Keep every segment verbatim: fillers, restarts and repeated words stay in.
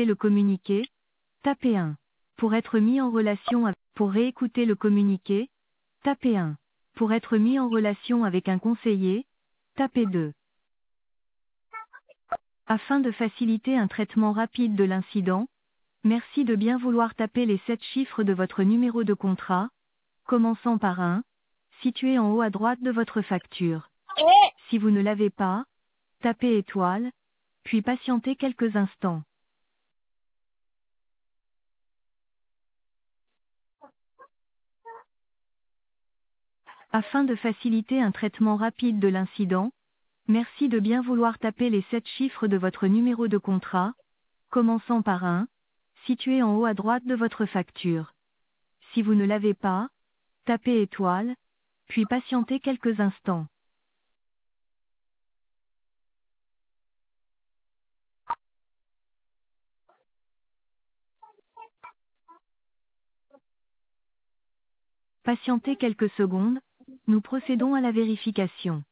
réécouter le communiqué, tapez un. Pour être mis en relation avec, pour réécouter le communiqué, tapez un. Pour être mis en relation avec un conseiller, tapez deux. Afin de faciliter un traitement rapide de l'incident, merci de bien vouloir taper les sept chiffres de votre numéro de contrat, commençant par un, situé en haut à droite de votre facture. Si vous ne l'avez pas, tapez étoile, puis patientez quelques instants. Afin de faciliter un traitement rapide de l'incident, merci de bien vouloir taper les sept chiffres de votre numéro de contrat, commençant par un, situé en haut à droite de votre facture. Si vous ne l'avez pas, tapez étoile, puis patientez quelques instants. Patientez quelques secondes, nous procédons à la vérification.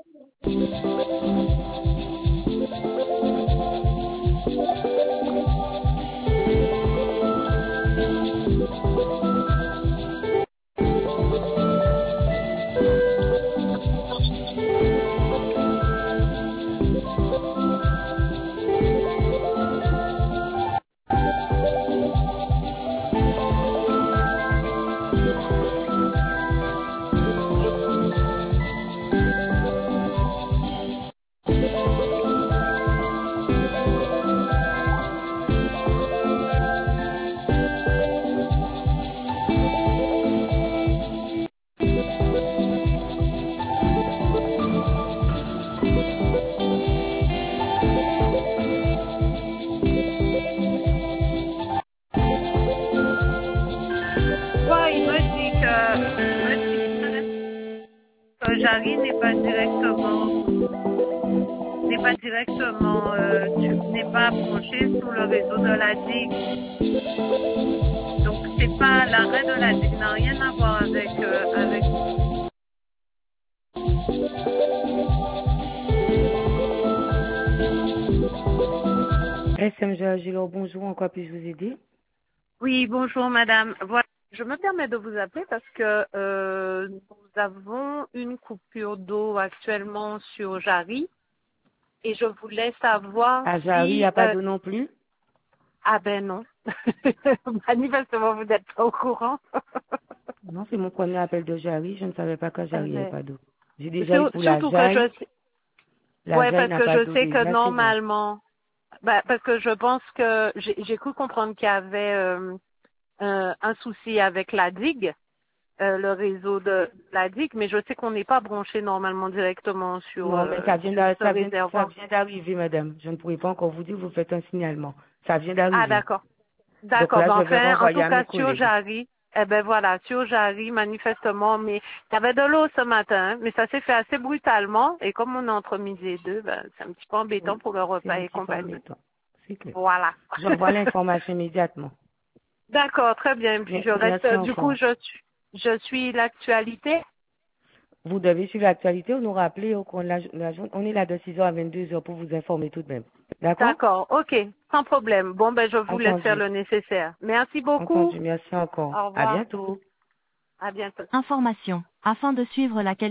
Ouais, il me dit que, il me dit que Jarry n'est pas directement, n'est pas directement, euh, tu- n'est pas branché sur le réseau de la D I G. Donc c'est pas l'arrêt de la D I G, n'a rien à voir avec, euh, avec. S M G Agilor, bonjour, en quoi puis-je vous aider? Oui, bonjour madame. Voilà. Je me permets de vous appeler parce que euh, nous avons une coupure d'eau actuellement sur Jarry et je voulais savoir À Jarry, il n'y si... a pas euh, d'eau non plus? ah ben non. Manifestement, vous n'êtes pas au courant. Non, c'est mon premier appel de Jarry, je ne savais pas qu'à Eh Jarry, il n'y avait ben, pas d'eau. J'ai déjà eu sur- pour la surtout que je Jaille, sais... la Ouais, Jaille parce n'a que pas je d'eau sais que déjà, c'est bon. normalement... Bah, parce que je pense que j'ai j'ai cru comprendre qu'il y avait euh, un, un souci avec la digue. Euh, le réseau de la D I C, mais je sais qu'on n'est pas branché normalement directement sur, Non, mais ça euh, vient sur d'a- ce ça vient, ça réservoir. vient d'arriver, madame. Je ne pourrais pas encore vous dire, vous faites un signalement. Ça vient Ah d'arriver. d'accord. Donc D'accord. là, Ben, je vais enfin, en renvoyer tout à mes cas sur collègues. Jarry, eh ben voilà, sur Jarry, manifestement, mais il y avait de l'eau ce matin, hein, mais ça s'est fait assez brutalement, et comme on est entre midi et deux, ben, c'est un petit peu embêtant Oui, pour le c'est repas un et petit peu compagnie. embêtant. C'est clair. Voilà. J'envoie l'information immédiatement. D'accord, très bien. Puis Bien- je reste, Merci du coup, encore. je suis, je suis l'actualité. Vous devez suivre l'actualité ou nous rappeler au cours de la, la journée. On est là de six heures à vingt-deux heures pour vous informer tout de même. D'accord? D'accord, ok, sans problème. Bon, ben, je vous laisse faire Entendu. le nécessaire. Merci beaucoup. Entendu. Merci encore. Au À revoir. bientôt. À bientôt. Information. Afin de suivre la qualité